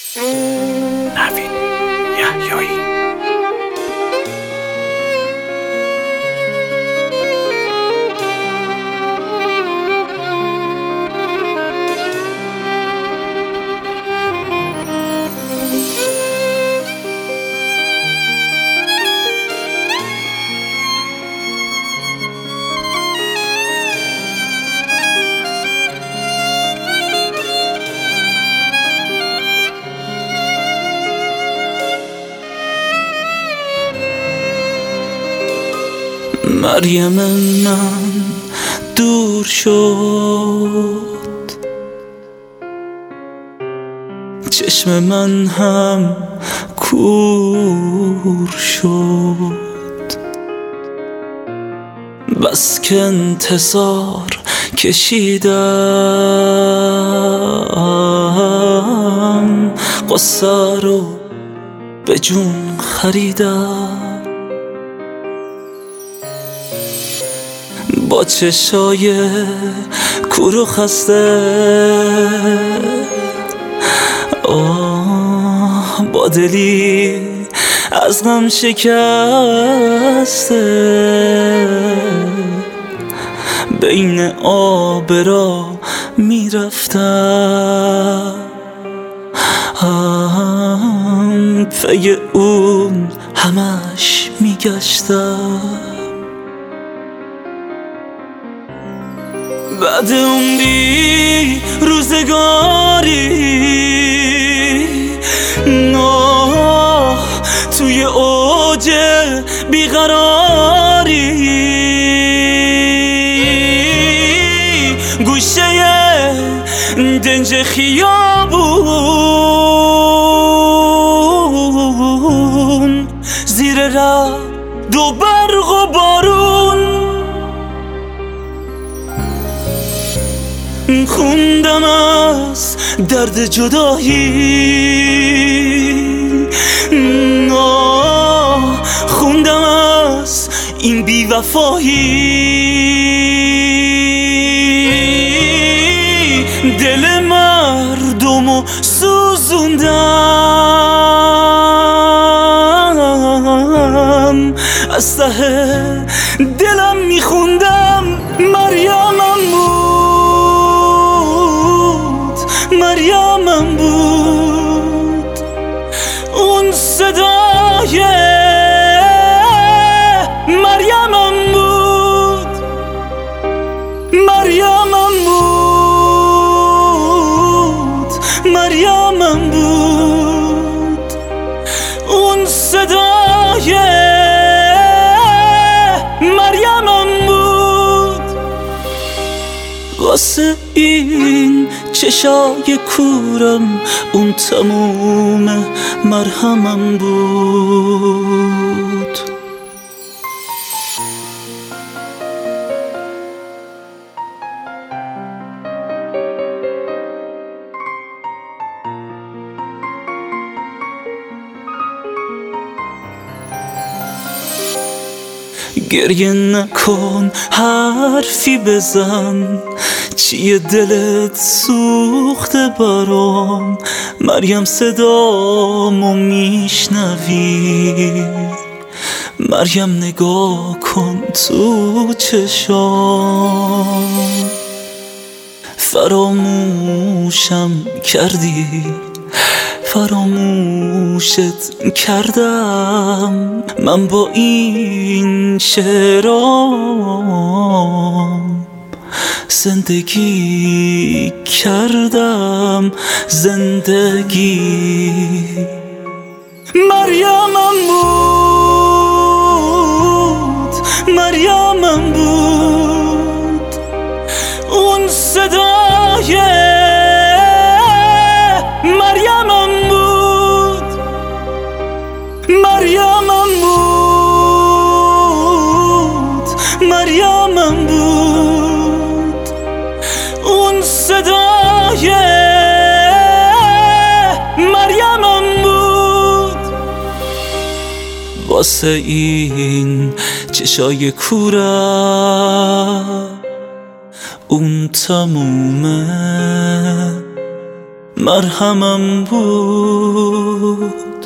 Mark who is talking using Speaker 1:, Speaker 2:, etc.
Speaker 1: نوید یحیایی. مریم من دور شد، چشم من هم کور شد. بس که انتظار کشیدم، قصه رو به جون خریدم. با چشای کور و خسته، با دلی از غم شکسته، بین آب را میرفتم، پی اون همش میگشتم. بعد عمری روزگاری توی اوج بیقراری، گوشه دنج خیابون، زیر رعد و برق و بارون، خوندم از درد جدایی، خوندم از این بیوفایی، دل مردمو سوزوندم، از ته دلم میخوندم مریمم بود، مریمم بود اون صدای مریمم بود، مریمم بود، مریمم بود اون صدای مریمم بود. واسه این چشای کورم اون تموم مرهمم بود. گریه نکن، حرفی بزن، چیه دلت سوخته برام؟ مریم صدامو میشنوی؟ مریم نگاه کن تو چشام، فراموشم کردی، فراموشت کردم، من با این شعرام زندگی کردم، زندگی. مریمم بود، مریمم بود اون صدای مریمم بود، مریمم بود، مریمم بود اون صدای مریمم بود. واسه این چشای کورم اون تمومه مرهمم بود.